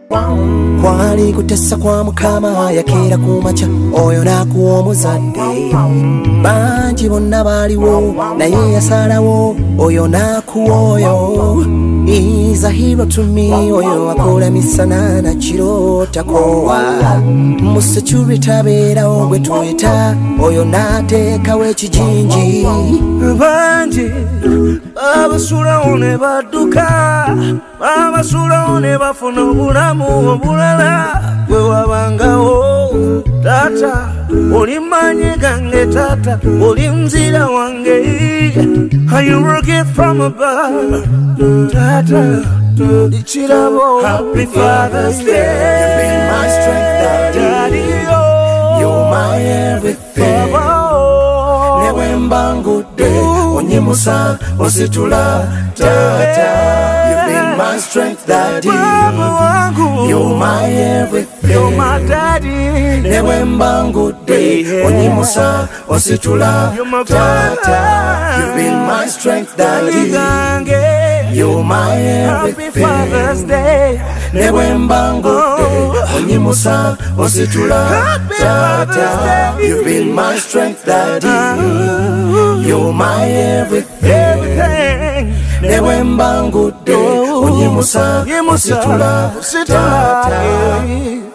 kwali kutesa kwa mukama yakera kumacha oyo nakuwa omuzadde bangi bonna baaliwo naye yasalawo oyo nakuwa oyo. He's a hero to me, oyo akola misana na kiro takowa mu security abeera ogwe tuyita oyo nateekawo ekijinji. Bangi abasulawo ne badduka, abasulawo ne bafuna obulamu obulala. Gwe wabangawo taata, oli maanyi gange taata, oli nzira wange. Are you working from above? Tata, Ichirabo, happy Father's Day. You've been my strength, Daddy. You're my everything. Newembangude, onyimusa, ositula, Tata. You've been my strength, Daddy. You're my everything. You're my daddy. Newembangude, onyimusa, ositula, Tata. You've been my strength, Daddy. You're my everything. Happy Father's Day. Newembangude, onyimusa, ositula, Tata. You've been my strength, Daddy. You're my everything. Newembangude, onyimusa, ositula, Tata.